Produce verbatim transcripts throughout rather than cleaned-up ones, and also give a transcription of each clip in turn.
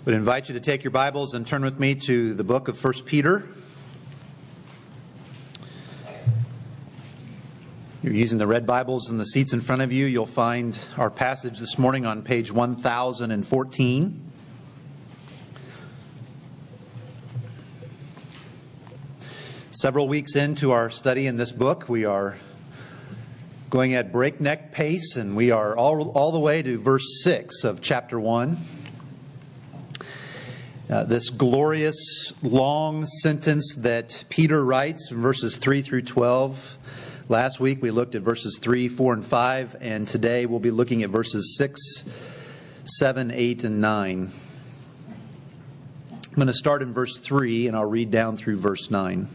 I would invite you to take your Bibles and turn with me to the book of First Peter. You're using the red Bibles in the seats in front of you. You'll find our passage this morning on page one thousand fourteen. Several weeks into our study in this book, we are going at breakneck pace, and we are all, all the way to verse six of chapter one. Uh, this glorious long sentence that Peter writes, verses three through twelve. Last week we looked at verses three, four, and five, and today we'll be looking at verses six, seven, eight, and nine. I'm going to start in verse three, and I'll read down through verse nine.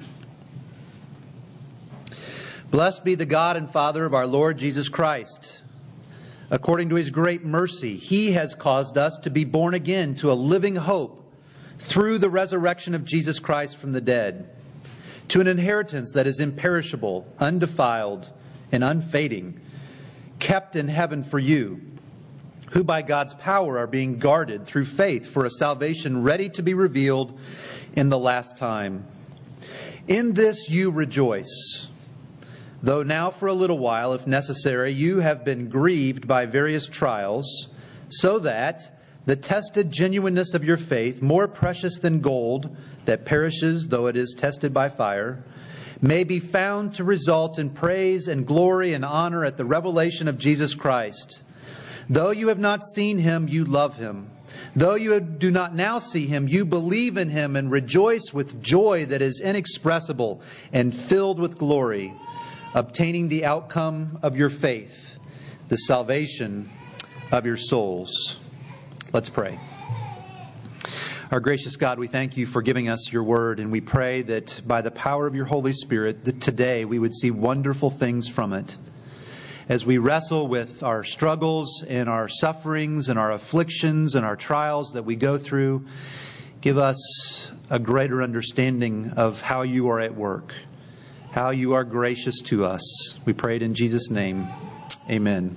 Blessed be the God and Father of our Lord Jesus Christ. According to His great mercy, He has caused us to be born again to a living hope through the resurrection of Jesus Christ from the dead, to an inheritance that is imperishable, undefiled, and unfading, kept in heaven for you, who by God's power are being guarded through faith for a salvation ready to be revealed in the last time. In this you rejoice, though now for a little while, if necessary, you have been grieved by various trials, so that the tested genuineness of your faith, more precious than gold that perishes though it is tested by fire, may be found to result in praise and glory and honor at the revelation of Jesus Christ. Though you have not seen Him, you love Him. Though you do not now see Him, you believe in Him and rejoice with joy that is inexpressible and filled with glory, obtaining the outcome of your faith, the salvation of your souls. Let's pray. Our gracious God, we thank You for giving us Your word, and we pray that by the power of Your Holy Spirit, that today we would see wonderful things from it. As we wrestle with our struggles and our sufferings and our afflictions and our trials that we go through, give us a greater understanding of how You are at work, how You are gracious to us. We pray it in Jesus' name. Amen.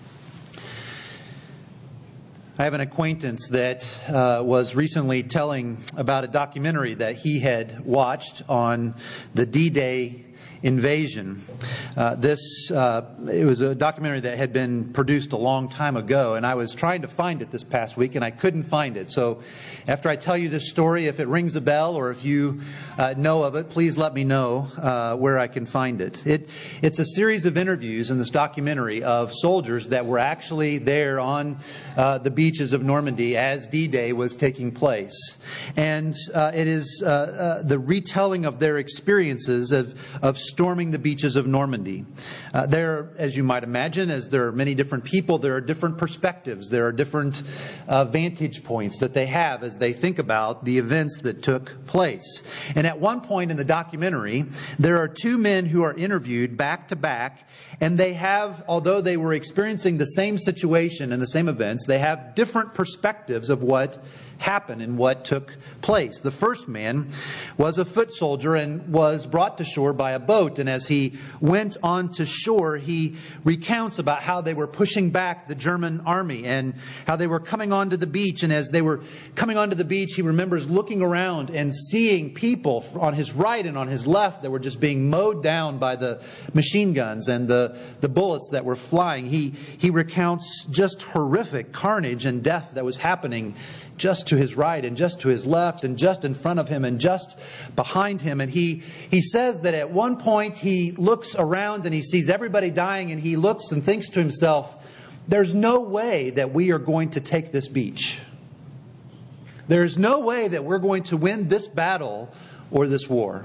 I have an acquaintance that uh, was recently telling about a documentary that he had watched on the D-Day invasion. Uh, this uh, it was a documentary that had been produced a long time ago, and I was trying to find it this past week, and I couldn't find it. So after I tell you this story, if it rings a bell or if you uh, know of it, please let me know uh, where I can find it. It it's a series of interviews in this documentary of soldiers that were actually there on uh, the beaches of Normandy as D-Day was taking place, and uh, it is uh, uh, the retelling of their experiences of of storming the beaches of Normandy. Uh, there, as you might imagine, as there are many different people, there are different perspectives. There are different uh, vantage points that they have as they think about the events that took place. And at one point in the documentary, there are two men who are interviewed back to back, and they have, although they were experiencing the same situation and the same events, they have different perspectives of what happened and what took place. The first man was a foot soldier and was brought to shore by a boat. And as he went on to shore, he recounts about how they were pushing back the German army and how they were coming onto the beach. And as they were coming onto the beach, he remembers looking around and seeing people on his right and on his left that were just being mowed down by the machine guns and the, the bullets that were flying. He, he recounts just horrific carnage and death that was happening just to his right and just to his left and just in front of him and just behind him. And he, he says that at one point he looks around and he sees everybody dying, and he looks and thinks to himself, there's no way that we are going to take this beach. There's no way that we're going to win this battle or this war.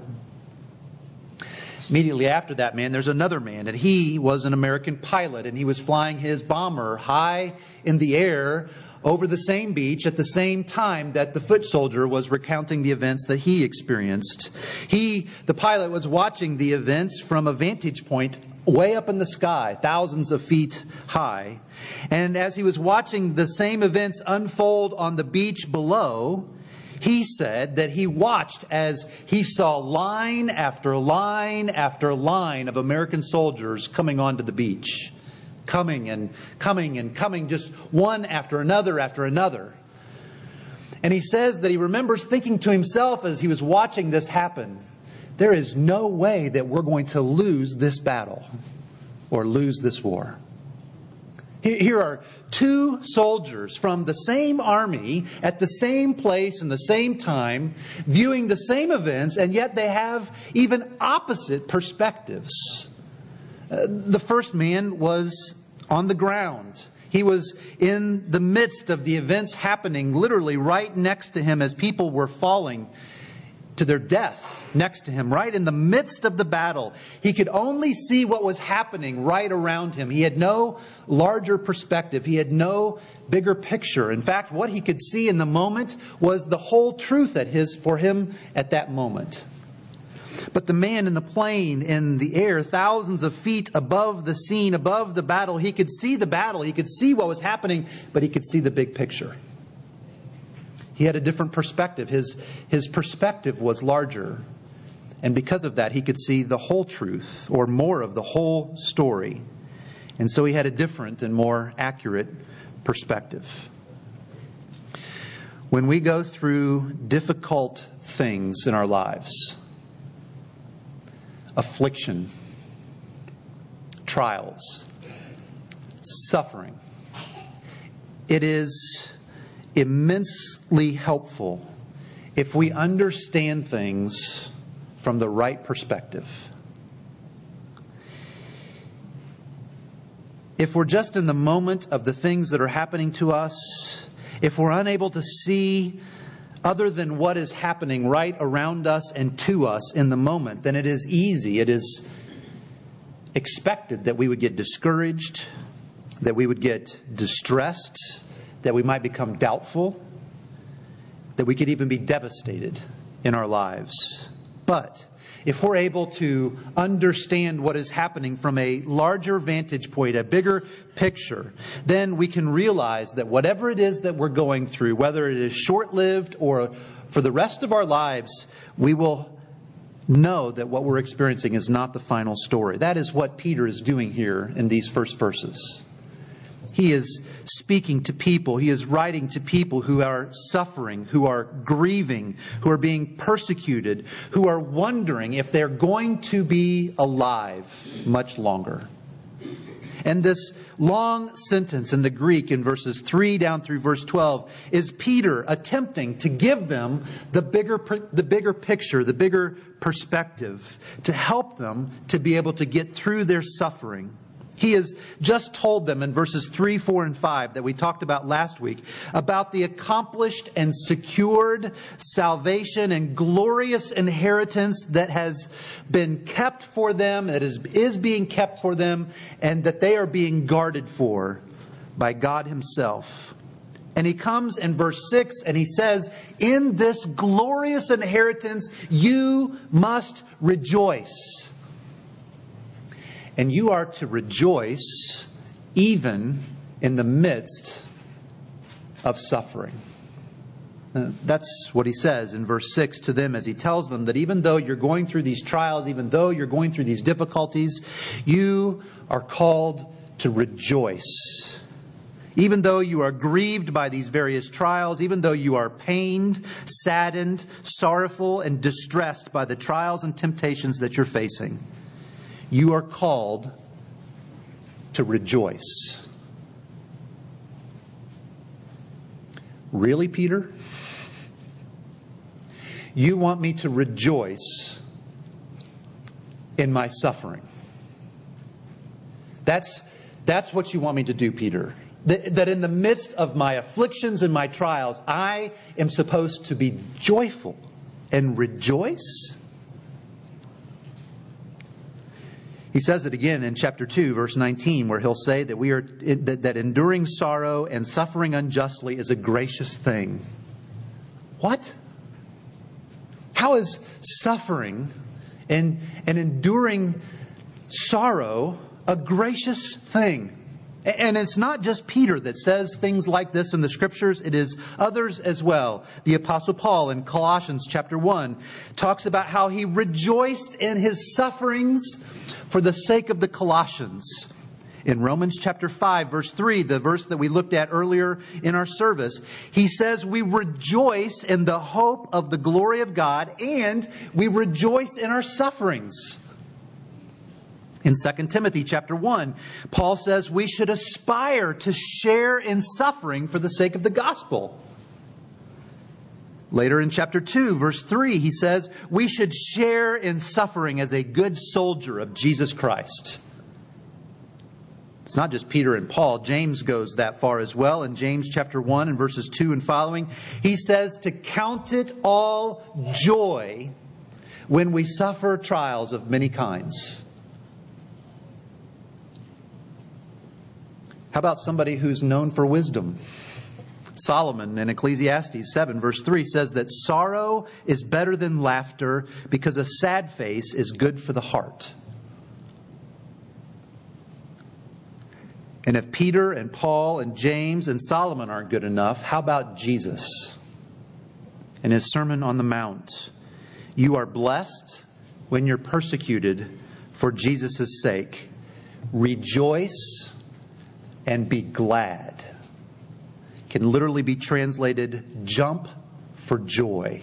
Immediately after that man, there's another man, and he was an American pilot, and he was flying his bomber high in the air over the same beach at the same time that the foot soldier was recounting the events that he experienced. He, the pilot, was watching the events from a vantage point way up in the sky, thousands of feet high. And as he was watching the same events unfold on the beach below, he said that he watched as he saw line after line after line of American soldiers coming onto the beach. Coming and coming and coming, just one after another after another. And he says that he remembers thinking to himself as he was watching this happen, there is no way that we're going to lose this battle or lose this war. Here are two soldiers from the same army at the same place in the same time, viewing the same events, and yet they have even opposite perspectives. Uh, the first man was on the ground. He was in the midst of the events happening, literally right next to him as people were falling to their death next to him, right in the midst of the battle. He could only see what was happening right around him. He had no larger perspective. He had no bigger picture. In fact, what he could see in the moment was the whole truth at his for him at that moment. But the man in the plane, in the air, thousands of feet above the scene, above the battle, he could see the battle. He could see what was happening, but he could see the big picture. He had a different perspective. His, his perspective was larger. And because of that, he could see the whole truth, or more of the whole story. And so he had a different and more accurate perspective. When we go through difficult things in our lives, affliction, trials, suffering, it is immensely helpful if we understand things from the right perspective. If we're just in the moment of the things that are happening to us, if we're unable to see other than what is happening right around us and to us in the moment, then it is easy, it is expected that we would get discouraged, that we would get distressed, that we might become doubtful, that we could even be devastated in our lives. But if we're able to understand what is happening from a larger vantage point, a bigger picture, then we can realize that whatever it is that we're going through, whether it is short-lived or for the rest of our lives, we will know that what we're experiencing is not the final story. That is what Peter is doing here in these first verses. He is speaking to people. He is writing to people who are suffering, who are grieving, who are being persecuted, who are wondering if they're going to be alive much longer. And this long sentence in the Greek in verses three down through verse twelve is Peter attempting to give them the bigger, the bigger picture, the bigger perspective to help them to be able to get through their suffering. He has just told them in verses three, four, and five that we talked about last week about the accomplished and secured salvation and glorious inheritance that has been kept for them, that is, is being kept for them, and that they are being guarded for by God Himself. And he comes in verse six and he says, in this glorious inheritance you must rejoice. And you are to rejoice even in the midst of suffering. Uh, that's what he says in verse six to them as he tells them that even though you're going through these trials, even though you're going through these difficulties, you are called to rejoice. Even though you are grieved by these various trials, even though you are pained, saddened, sorrowful, and distressed by the trials and temptations that you're facing, you are called to rejoice. Really, Peter? You want me to rejoice in my suffering? That's, that's what you want me to do, Peter. That, that in the midst of my afflictions and my trials, I am supposed to be joyful and rejoice? He says it again in chapter two, verse nineteen, where he'll say that we are that, that enduring sorrow and suffering unjustly is a gracious thing. What? How is suffering and, and enduring sorrow a gracious thing? And it's not just Peter that says things like this in the Scriptures. It is others as well. The Apostle Paul in Colossians chapter one talks about how he rejoiced in his sufferings for the sake of the Colossians. In Romans chapter five, verse three, the verse that we looked at earlier in our service, he says we rejoice in the hope of the glory of God, and we rejoice in our sufferings. In Second Timothy chapter one, Paul says we should aspire to share in suffering for the sake of the gospel. Later in chapter two, verse three, he says we should share in suffering as a good soldier of Jesus Christ. It's not just Peter and Paul. James goes that far as well. In James chapter one and verses two and following, he says to count it all joy when we suffer trials of many kinds. How about somebody who's known for wisdom? Solomon in Ecclesiastes seven verse three says that sorrow is better than laughter because a sad face is good for the heart. And if Peter and Paul and James and Solomon aren't good enough, how about Jesus? In his Sermon on the Mount, you are blessed when you're persecuted for Jesus' sake. Rejoice and be glad. Can literally be translated, jump for joy.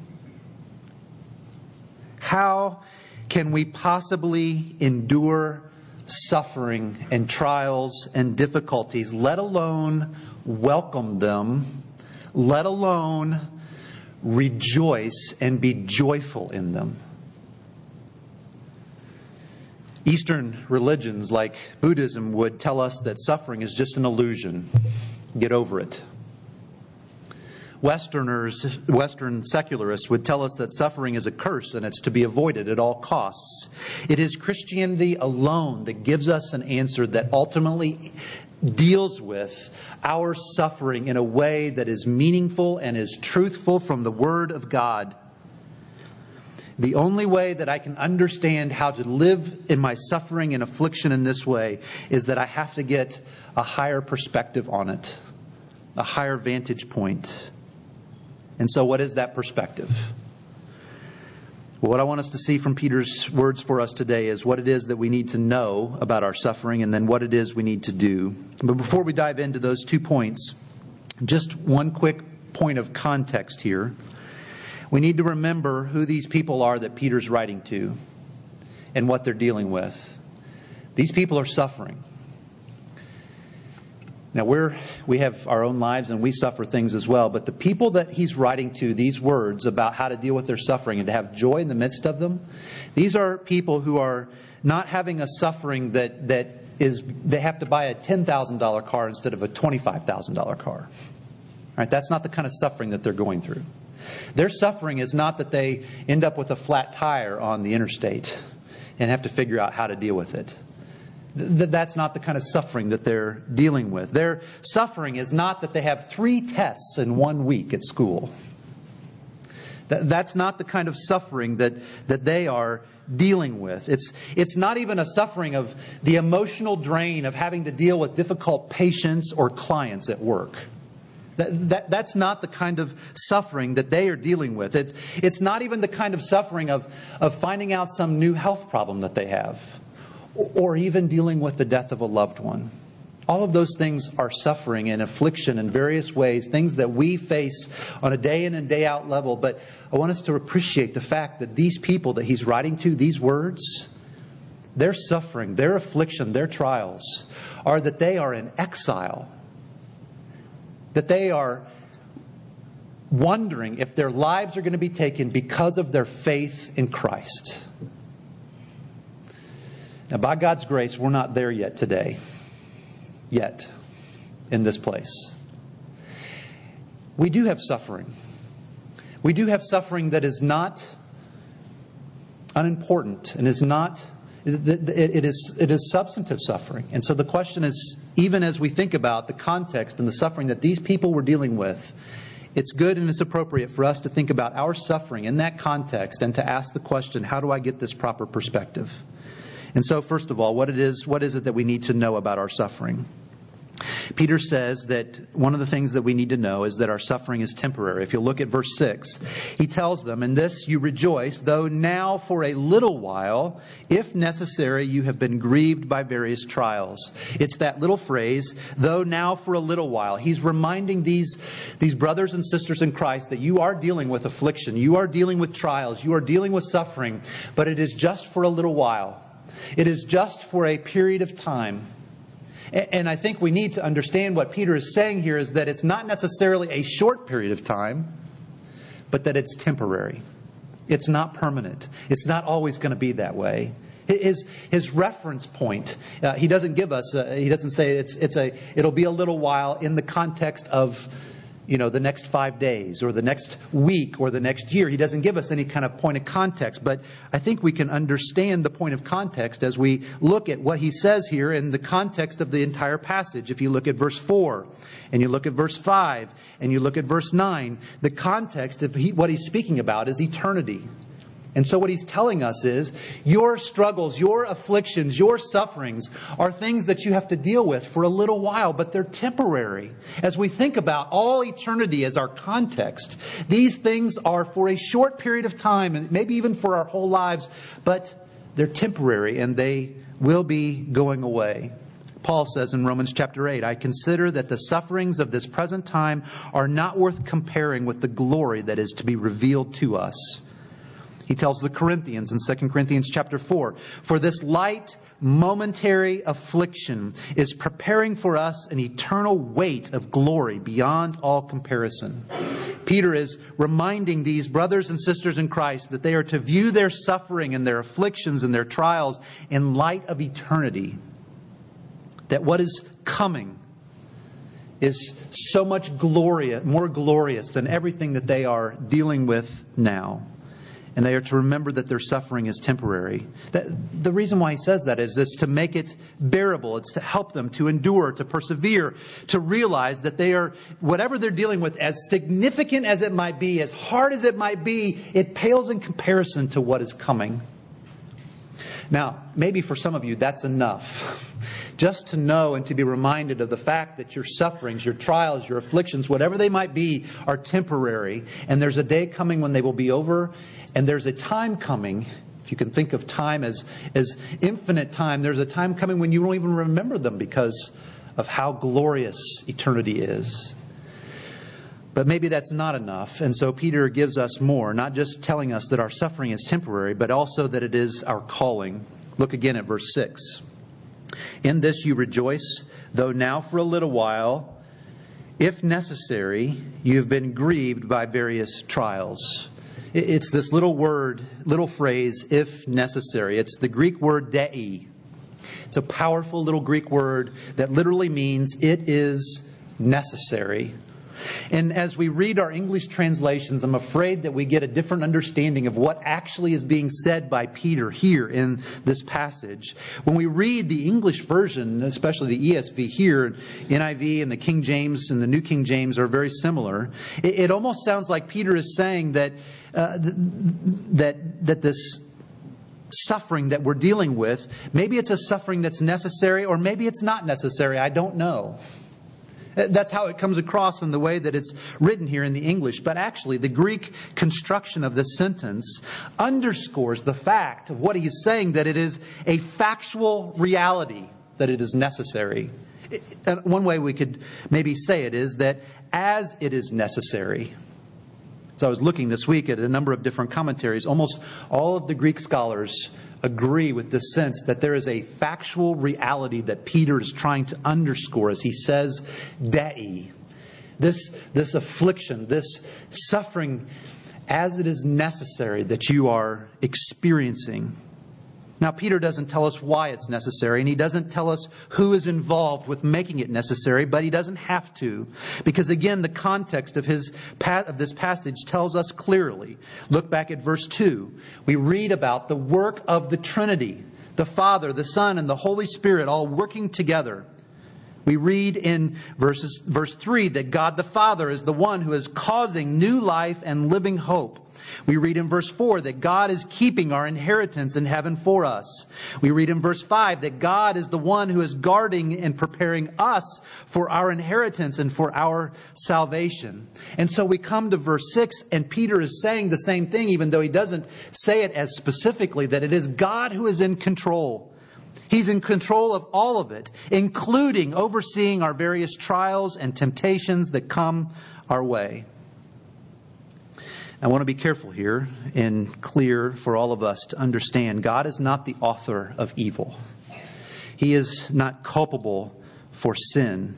How can we possibly endure suffering and trials and difficulties, let alone welcome them, let alone rejoice and be joyful in them? Eastern religions like Buddhism would tell us that suffering is just an illusion. Get over it. Westerners, Western secularists would tell us that suffering is a curse and it's to be avoided at all costs. It is Christianity alone that gives us an answer that ultimately deals with our suffering in a way that is meaningful and is truthful from the Word of God. The only way that I can understand how to live in my suffering and affliction in this way is that I have to get a higher perspective on it, a higher vantage point. And so what is that perspective? Well, what I want us to see from Peter's words for us today is what it is that we need to know about our suffering and then what it is we need to do. But before we dive into those two points, just one quick point of context here. We need to remember who these people are that Peter's writing to and what they're dealing with. These people are suffering. Now, we're, we have our own lives and we suffer things as well. But the people that he's writing to these words about how to deal with their suffering and to have joy in the midst of them, these are people who are not having a suffering that, that is, they have to buy a ten thousand dollars car instead of a twenty-five thousand dollars car. All right, that's not the kind of suffering that they're going through. Their suffering is not that they end up with a flat tire on the interstate and have to figure out how to deal with it. That's not the kind of suffering that they're dealing with. Their suffering is not that they have three tests in one week at school. That's not the kind of suffering that, that they are dealing with. It's, it's not even a suffering of the emotional drain of having to deal with difficult patients or clients at work. That, that, that's not the kind of suffering that they are dealing with. It's, it's not even the kind of suffering of, of finding out some new health problem that they have, or, or even dealing with the death of a loved one. All of those things are suffering and affliction in various ways, things that we face on a day in and day out level. But I want us to appreciate the fact that these people that he's writing to, these words, their suffering, their affliction, their trials, are that they are in exile. That they are wondering if their lives are going to be taken because of their faith in Christ. Now, by God's grace, we're not there yet today. Yet, in this place. We do have suffering. We do have suffering that is not unimportant and is not, it is, it is substantive suffering. And so the question is, even as we think about the context and the suffering that these people were dealing with, it's good and it's appropriate for us to think about our suffering in that context and to ask the question, how do I get this proper perspective? And so, first of all, what it is, what is it that we need to know about our suffering? Peter says that one of the things that we need to know is that our suffering is temporary. If you look at verse six, he tells them, "In this you rejoice, though now for a little while, if necessary, you have been grieved by various trials." It's that little phrase, "though now for a little while." He's reminding these, these brothers and sisters in Christ that you are dealing with affliction, you are dealing with trials, you are dealing with suffering, but it is just for a little while. It is just for a period of time. And I think we need to understand what Peter is saying here is that it's not necessarily a short period of time, but that it's temporary. It's not permanent. It's not always going to be that way. His his reference point, uh, he doesn't give us. Uh, he doesn't say it's it's a it'll be a little while in the context of, you know, the next five days or the next week or the next year. He doesn't give us any kind of point of context. But I think we can understand the point of context as we look at what he says here in the context of the entire passage. If you look at verse four and you look at verse five and you look at verse nine, the context of he, what he's speaking about is eternity. And so what he's telling us is your struggles, your afflictions, your sufferings are things that you have to deal with for a little while, but they're temporary. As we think about all eternity as our context, these things are for a short period of time, and maybe even for our whole lives, but they're temporary and they will be going away. Paul says in Romans chapter eight, "I consider that the sufferings of this present time are not worth comparing with the glory that is to be revealed to us." He tells the Corinthians in Second Corinthians chapter four, "For this light, momentary affliction is preparing for us an eternal weight of glory beyond all comparison." Peter is reminding these brothers and sisters in Christ that they are to view their suffering and their afflictions and their trials in light of eternity. That what is coming is so much glorious, more glorious than everything that they are dealing with now. And they are to remember that their suffering is temporary. That, the reason why he says that is it's to make it bearable. It's to help them to endure, to persevere, to realize that they are, whatever they're dealing with, as significant as it might be, as hard as it might be, it pales in comparison to what is coming. Now, maybe for some of you that's enough. Just to know and to be reminded of the fact that your sufferings, your trials, your afflictions, whatever they might be, are temporary. And there's a day coming when they will be over. And there's a time coming, if you can think of time as, as infinite time, there's a time coming when you won't even remember them because of how glorious eternity is. But maybe that's not enough. And so Peter gives us more, not just telling us that our suffering is temporary, but also that it is our calling. Look again at verse six. "In this you rejoice, though now for a little while, if necessary, you have been grieved by various trials." It's this little word, little phrase, "if necessary." It's the Greek word dei. It's a powerful little Greek word that literally means it is necessary. And as we read our English translations, I'm afraid that we get a different understanding of what actually is being said by Peter here in this passage. When we read the English version, especially the E S V here, N I V and the King James and the New King James are very similar. It, it almost sounds like Peter is saying that uh, th- that that this suffering that we're dealing with, maybe it's a suffering that's necessary or maybe it's not necessary. I don't know. That's how it comes across in the way that it's written here in the English. But actually, the Greek construction of this sentence underscores the fact of what he is saying, that it is a factual reality that it is necessary. One way we could maybe say it is that as it is necessary. So I was looking this week at a number of different commentaries. Almost all of the Greek scholars agree with this sense that there is a factual reality that Peter is trying to underscore as he says, dei. This, this affliction, this suffering, as it is necessary that you are experiencing. Now, Peter doesn't tell us why it's necessary, and he doesn't tell us who is involved with making it necessary, but he doesn't have to. Because again, the context of his of this passage tells us clearly. Look back at verse two. We read about the work of the Trinity, the Father, the Son, and the Holy Spirit all working together. We read in verses, verse three that God the Father is the one who is causing new life and living hope. We read in verse four that God is keeping our inheritance in heaven for us. We read in verse five that God is the one who is guarding and preparing us for our inheritance and for our salvation. And so we come to verse six, and Peter is saying the same thing, even though he doesn't say it as specifically, that it is God who is in control. He's in control of all of it, including overseeing our various trials and temptations that come our way. I want to be careful here and clear for all of us to understand God is not the author of evil. He is not culpable for sin.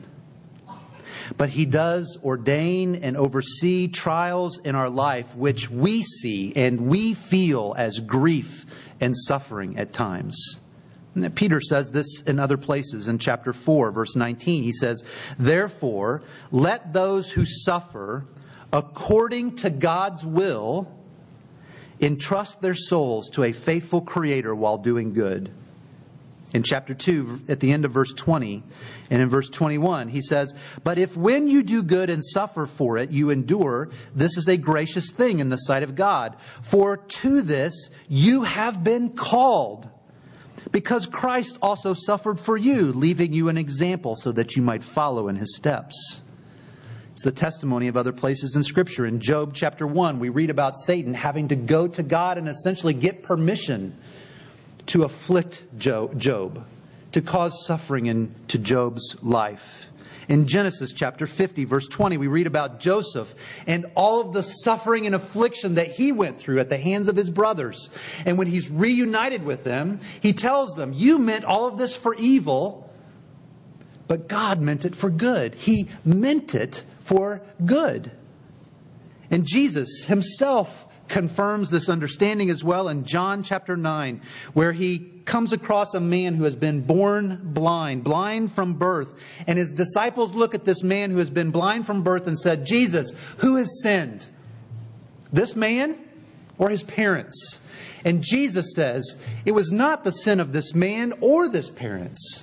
But He does ordain and oversee trials in our life which we see and we feel as grief and suffering at times. And Peter says this in other places. In chapter four, verse nineteen, he says, "Therefore, let those who suffer according to God's will entrust their souls to a faithful Creator while doing good." In chapter two, at the end of verse twenty, and in verse twenty-one, he says, "But if when you do good and suffer for it, you endure, this is a gracious thing in the sight of God. For to this you have been called, because Christ also suffered for you, leaving you an example so that you might follow in His steps." It's the testimony of other places in Scripture. In Job chapter one, we read about Satan having to go to God and essentially get permission to afflict Job, to cause suffering into Job's life. In Genesis chapter fifty, verse twenty, we read about Joseph and all of the suffering and affliction that he went through at the hands of his brothers. And when he's reunited with them, he tells them, "You meant all of this for evil, but God meant it for good." He meant it for good. And Jesus Himself confirms this understanding as well in John chapter nine, where He comes across a man who has been born blind, blind from birth. And His disciples look at this man who has been blind from birth and said, "Jesus, who has sinned? This man or his parents?" And Jesus says, "It was not the sin of this man or this parents,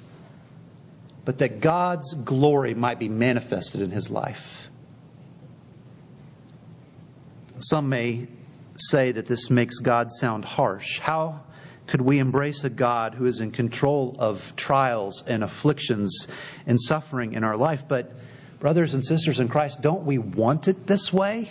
but that God's glory might be manifested in his life." Some may say that this makes God sound harsh. How could we embrace a God who is in control of trials and afflictions and suffering in our life? But brothers and sisters in Christ, don't we want it this way?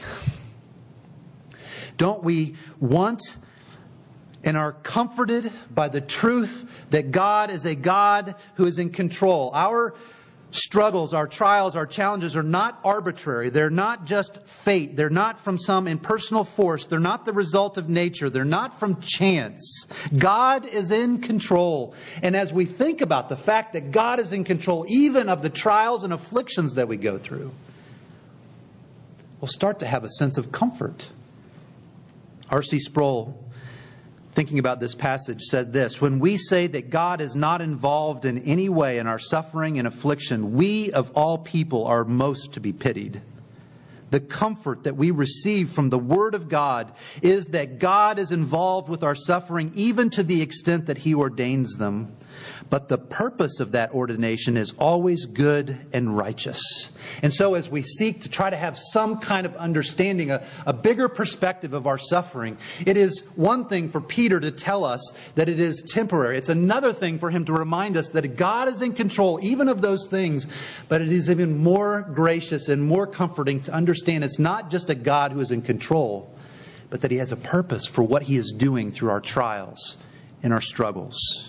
Don't we want and are comforted by the truth that God is a God who is in control? Our struggles, our trials, our challenges are not arbitrary. They're not just fate. They're not from some impersonal force. They're not the result of nature. They're not from chance. God is in control. And as we think about the fact that God is in control even of the trials and afflictions that we go through, we'll start to have a sense of comfort. R C Sproul, thinking about this passage, said this: "When we say that God is not involved in any way in our suffering and affliction, we of all people are most to be pitied. The comfort that we receive from the Word of God is that God is involved with our suffering even to the extent that He ordains them. But the purpose of that ordination is always good and righteous." And so as we seek to try to have some kind of understanding, a, a bigger perspective of our suffering, it is one thing for Peter to tell us that it is temporary. It's another thing for him to remind us that God is in control even of those things. But it is even more gracious and more comforting to understand it's not just a God who is in control, but that He has a purpose for what He is doing through our trials and our struggles.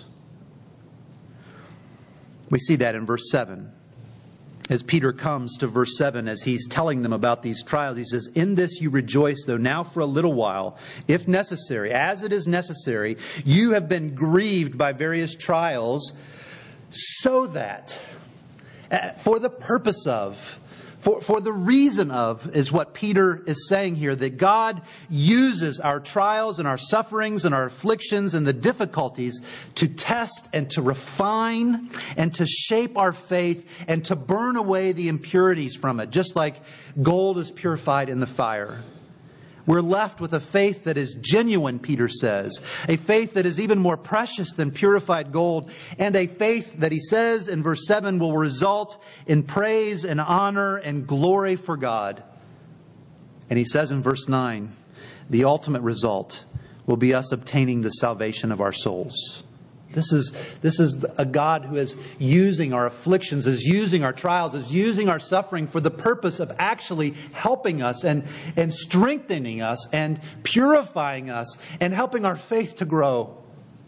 We see that in verse seven. As Peter comes to verse seven, as he's telling them about these trials, he says, "In this you rejoice, though now for a little while, if necessary, as it is necessary, you have been grieved by various trials, so that," for the purpose of, For, for the reason of, is what Peter is saying here, that God uses our trials and our sufferings and our afflictions and the difficulties to test and to refine and to shape our faith and to burn away the impurities from it, just like gold is purified in the fire. We're left with a faith that is genuine, Peter says. A faith that is even more precious than purified gold. And a faith that he says in verse seven will result in praise and honor and glory for God. And he says in verse nine, the ultimate result will be us obtaining the salvation of our souls. This is, this is a God who is using our afflictions, is using our trials, is using our suffering for the purpose of actually helping us and, and strengthening us and purifying us and helping our faith to grow.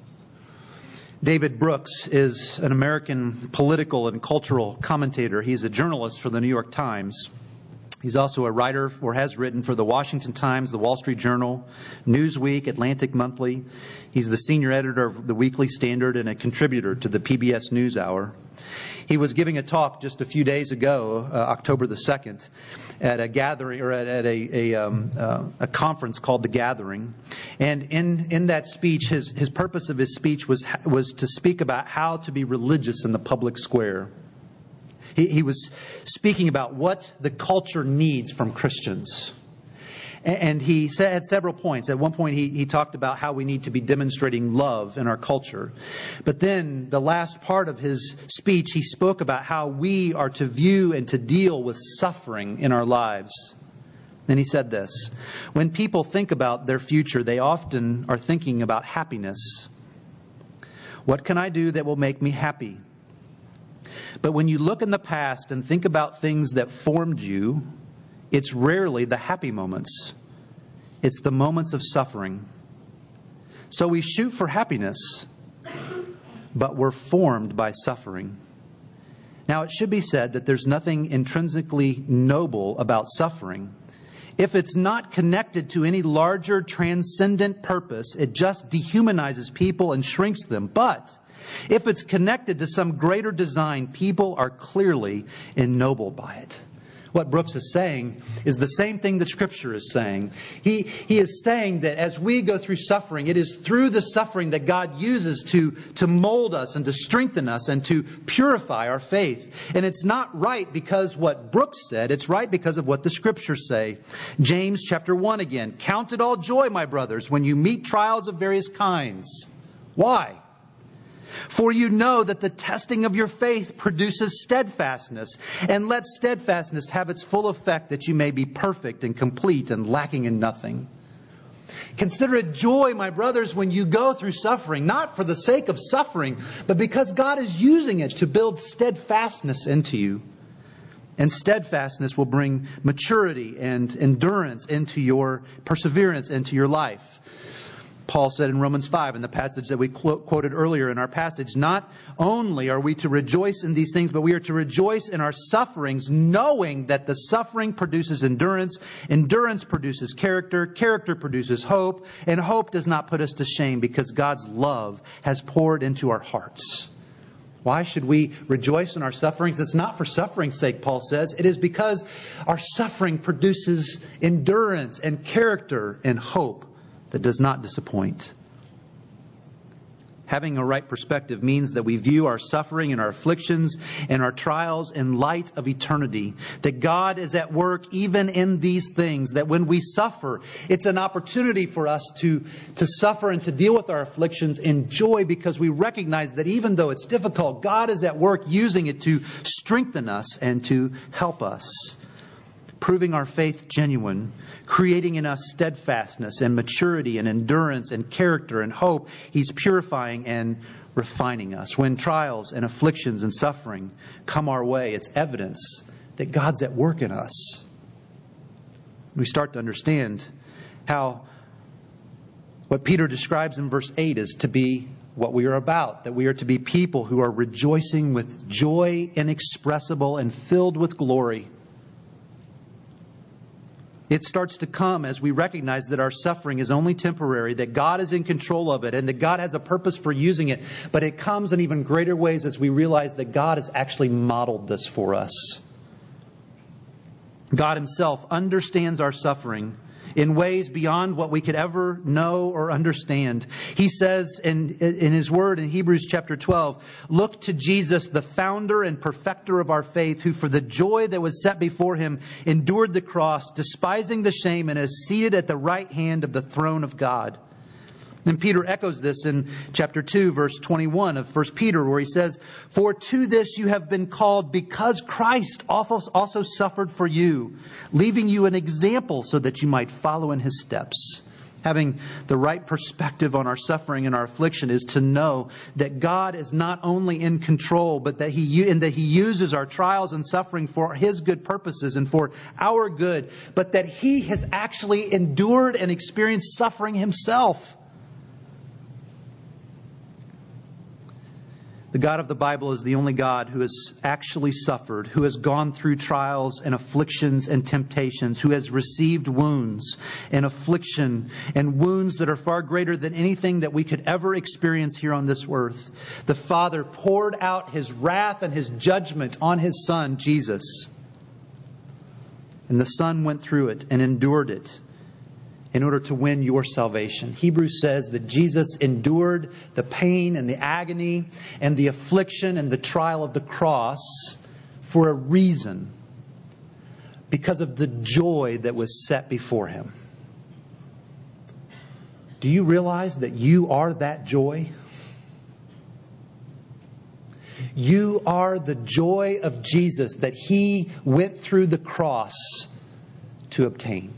David Brooks is an American political and cultural commentator. He's a journalist for the New York Times. He's also a writer or has written for the Washington Times, the Wall Street Journal, Newsweek, Atlantic Monthly. He's the senior editor of the Weekly Standard and a contributor to the P B S NewsHour. He was giving a talk just a few days ago, uh, October the second, at a gathering or at, at a a, um, uh, a conference called The Gathering. And in in that speech, his his purpose of his speech was was to speak about how to be religious in the public square. He, he was speaking about what the culture needs from Christians. And, and he said, had several points. At one point, he, he talked about how we need to be demonstrating love in our culture. But then the last part of his speech, he spoke about how we are to view and to deal with suffering in our lives. Then he said this: when people think about their future, they often are thinking about happiness. What can I do that will make me happy? But when you look in the past and think about things that formed you, it's rarely the happy moments. It's the moments of suffering. So we shoot for happiness, but we're formed by suffering. Now, it should be said that there's nothing intrinsically noble about suffering. If it's not connected to any larger transcendent purpose, it just dehumanizes people and shrinks them. But if it's connected to some greater design, people are clearly ennobled by it. What Brooks is saying is the same thing that Scripture is saying. He, he is saying that as we go through suffering, it is through the suffering that God uses to, to mold us and to strengthen us and to purify our faith. And it's not right because what Brooks said. It's right because of what the Scriptures say. James chapter one again. Count it all joy, my brothers, when you meet trials of various kinds. Why? For you know that the testing of your faith produces steadfastness. And let steadfastness have its full effect, that you may be perfect and complete and lacking in nothing. Consider it joy, my brothers, when you go through suffering, not for the sake of suffering, but because God is using it to build steadfastness into you. And steadfastness will bring maturity and endurance into your perseverance, into your life. Paul said in Romans five, in the passage that we quoted earlier in our passage, not only are we to rejoice in these things, but we are to rejoice in our sufferings, knowing that the suffering produces endurance, endurance produces character, character produces hope, and hope does not put us to shame because God's love has poured into our hearts. Why should we rejoice in our sufferings? It's not for suffering's sake, Paul says. It is because our suffering produces endurance and character and hope that does not disappoint. Having a right perspective means that we view our suffering and our afflictions and our trials in light of eternity. That God is at work even in these things. That when we suffer, it's an opportunity for us to, to suffer and to deal with our afflictions in joy, because we recognize that even though it's difficult, God is at work using it to strengthen us and to help us. Proving our faith genuine, creating in us steadfastness and maturity and endurance and character and hope. He's purifying and refining us. When trials and afflictions and suffering come our way, it's evidence that God's at work in us. We start to understand how what Peter describes in verse eight is to be what we are about, that we are to be people who are rejoicing with joy inexpressible and filled with glory. It starts to come as we recognize that our suffering is only temporary, that God is in control of it, and that God has a purpose for using it. But it comes in even greater ways as we realize that God has actually modeled this for us. God Himself understands our suffering in ways beyond what we could ever know or understand. He says in, in His Word in Hebrews chapter twelve, "Look to Jesus, the founder and perfecter of our faith, who for the joy that was set before Him endured the cross, despising the shame, and is seated at the right hand of the throne of God." And Peter echoes this in chapter two, verse twenty-one of First Peter, where he says, "For to this you have been called, because Christ also suffered for you, leaving you an example so that you might follow in His steps." Having the right perspective on our suffering and our affliction is to know that God is not only in control, but that He and that He uses our trials and suffering for His good purposes and for our good, but that He has actually endured and experienced suffering Himself. The God of the Bible is the only God who has actually suffered, who has gone through trials and afflictions and temptations, who has received wounds and affliction and wounds that are far greater than anything that we could ever experience here on this earth. The Father poured out His wrath and His judgment on His Son, Jesus. And the Son went through it and endured it in order to win your salvation. Hebrews says that Jesus endured the pain and the agony and the affliction and the trial of the cross for a reason, because of the joy that was set before Him. Do you realize that you are that joy? You are the joy of Jesus that He went through the cross to obtain.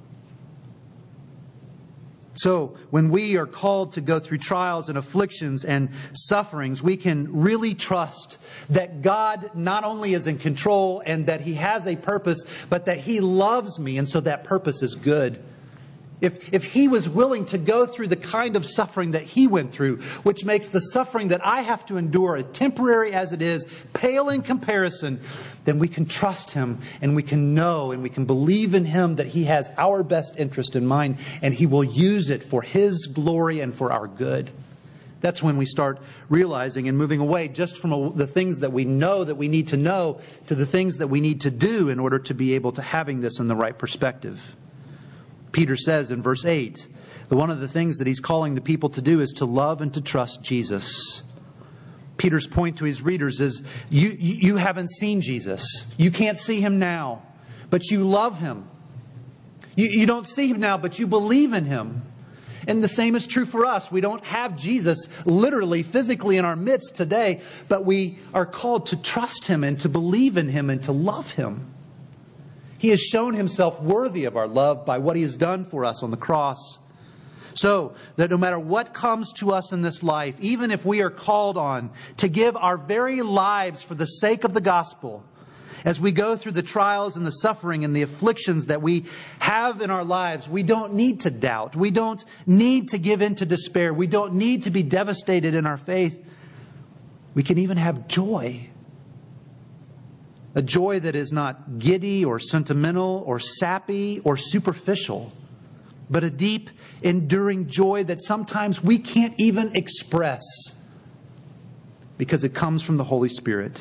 So when we are called to go through trials and afflictions and sufferings, we can really trust that God not only is in control and that He has a purpose, but that He loves me, and so that purpose is good. If, if He was willing to go through the kind of suffering that He went through, which makes the suffering that I have to endure, temporary as it is, pale in comparison, then we can trust Him and we can know and we can believe in Him that He has our best interest in mind and He will use it for His glory and for our good. That's when we start realizing and moving away just from the things that we know that we need to know to the things that we need to do in order to be able to having this in the right perspective. Peter says in verse eight, that one of the things that he's calling the people to do is to love and to trust Jesus. Peter's point to his readers is, you, you haven't seen Jesus. You can't see Him now, but you love Him. You, you don't see Him now, but you believe in Him. And the same is true for us. We don't have Jesus literally, physically in our midst today, but we are called to trust Him and to believe in Him and to love Him. He has shown Himself worthy of our love by what He has done for us on the cross. So that no matter what comes to us in this life, even if we are called on to give our very lives for the sake of the gospel, as we go through the trials and the suffering and the afflictions that we have in our lives, we don't need to doubt. We don't need to give in to despair. We don't need to be devastated in our faith. We can even have joy. A joy that is not giddy or sentimental or sappy or superficial, but a deep, enduring joy that sometimes we can't even express because it comes from the Holy Spirit.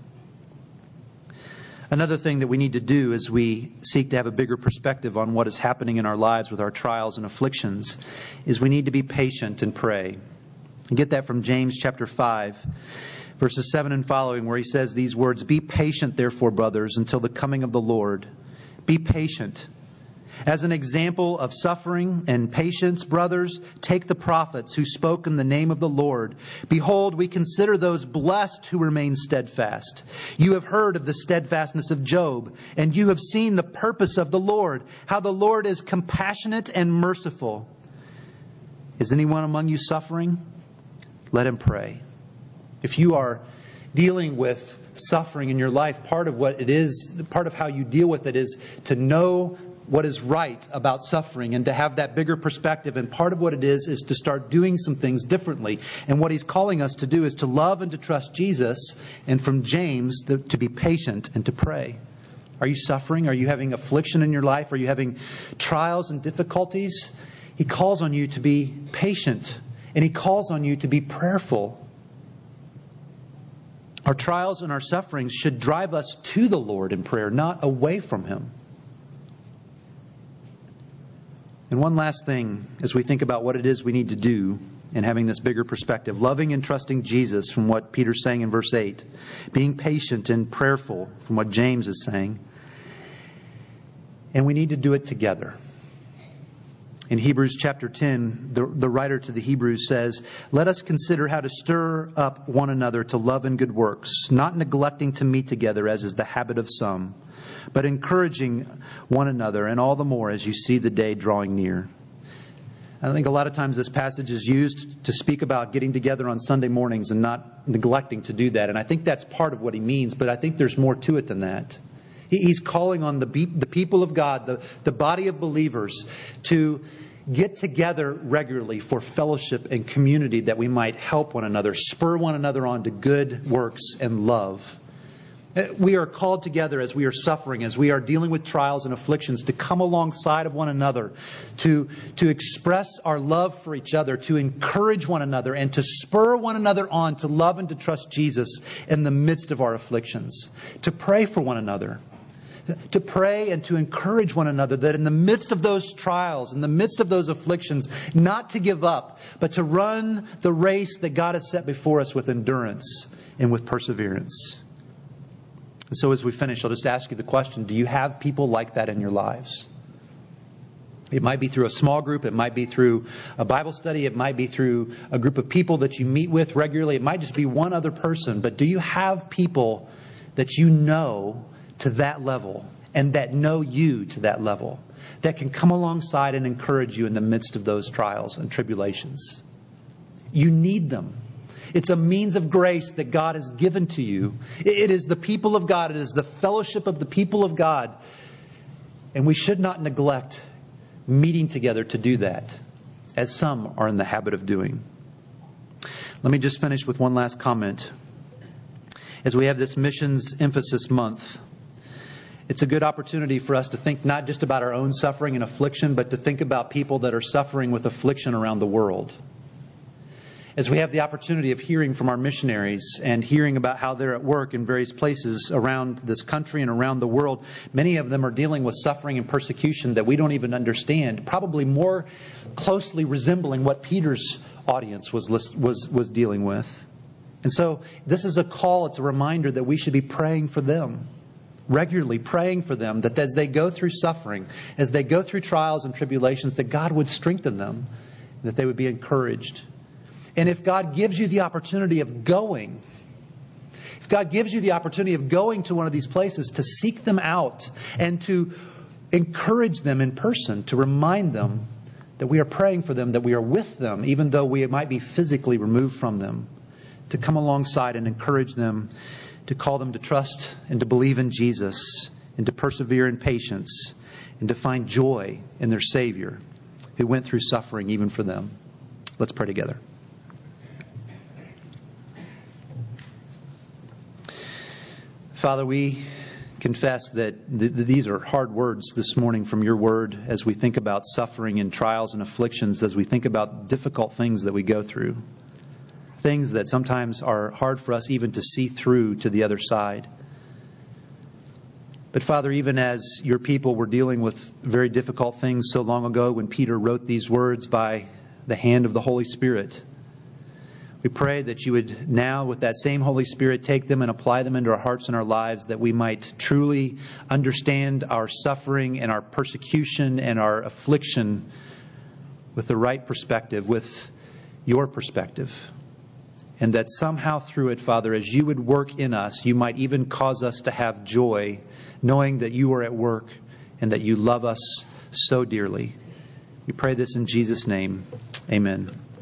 Another thing that we need to do as we seek to have a bigger perspective on what is happening in our lives with our trials and afflictions is we need to be patient and pray. You get that from James chapter five. Verses seven and following, where he says these words, "Be patient, therefore, brothers, until the coming of the Lord." Be patient. As an example of suffering and patience, brothers, take the prophets who spoke in the name of the Lord. Behold, we consider those blessed who remain steadfast. You have heard of the steadfastness of Job, and you have seen the purpose of the Lord, how the Lord is compassionate and merciful. Is anyone among you suffering? Let him pray. If you are dealing with suffering in your life, part of what it is, part of how you deal with it is to know what is right about suffering and to have that bigger perspective. And part of what it is is to start doing some things differently. And what He's calling us to do is to love and to trust Jesus. And from James, the, to be patient and to pray. Are you suffering? Are you having affliction in your life? Are you having trials and difficulties? He calls on you to be patient. And He calls on you to be prayerful. Our trials and our sufferings should drive us to the Lord in prayer, not away from Him. And one last thing, as we think about what it is we need to do in having this bigger perspective, loving and trusting Jesus from what Peter's saying in verse eight, being patient and prayerful from what James is saying, and we need to do it together. In Hebrews chapter ten, the, the writer to the Hebrews says, "Let us consider how to stir up one another to love and good works, not neglecting to meet together as is the habit of some, but encouraging one another, and all the more as you see the day drawing near." I think a lot of times this passage is used to speak about getting together on Sunday mornings and not neglecting to do that. And I think that's part of what he means, but I think there's more to it than that. He's calling on the the people of God, the, the body of believers, to get together regularly for fellowship and community that we might help one another, spur one another on to good works and love. We are called together as we are suffering, as we are dealing with trials and afflictions, to come alongside of one another, to, to express our love for each other, to encourage one another, and to spur one another on to love and to trust Jesus in the midst of our afflictions, to pray for one another. To pray and to encourage one another that in the midst of those trials, in the midst of those afflictions, not to give up, but to run the race that God has set before us with endurance and with perseverance. And so as we finish, I'll just ask you the question, do you have people like that in your lives? It might be through a small group. It might be through a Bible study. It might be through a group of people that you meet with regularly. It might just be one other person. But do you have people that you know to that level and that know you to that level, that can come alongside and encourage you in the midst of those trials and tribulations? You need them. It's a means of grace that God has given to you. It is the people of God. It is the fellowship of the people of God. And we should not neglect meeting together to do that, as some are in the habit of doing. Let me just finish with one last comment. As we have this missions emphasis month, it's a good opportunity for us to think not just about our own suffering and affliction, but to think about people that are suffering with affliction around the world. As we have the opportunity of hearing from our missionaries and hearing about how they're at work in various places around this country and around the world, many of them are dealing with suffering and persecution that we don't even understand, probably more closely resembling what Peter's audience was was was dealing with. And so this is a call, it's a reminder that we should be praying for them. Regularly praying for them, that as they go through suffering, as they go through trials and tribulations, that God would strengthen them, that they would be encouraged. And if God gives you the opportunity of going, if God gives you the opportunity of going to one of these places, to seek them out and to encourage them in person, to remind them that we are praying for them, that we are with them, even though we might be physically removed from them, to come alongside and encourage them, to call them to trust and to believe in Jesus, and to persevere in patience, and to find joy in their Savior, who went through suffering even for them. Let's pray together. Father, we confess that th- these are hard words this morning from your word as we think about suffering and trials and afflictions, as we think about difficult things that we go through. Things that sometimes are hard for us even to see through to the other side. But Father, even as your people were dealing with very difficult things so long ago when Peter wrote these words by the hand of the Holy Spirit, we pray that you would now, with that same Holy Spirit, take them and apply them into our hearts and our lives, that we might truly understand our suffering and our persecution and our affliction with the right perspective, with your perspective. And that somehow through it, Father, as you would work in us, you might even cause us to have joy, knowing that you are at work and that you love us so dearly. We pray this in Jesus' name. Amen.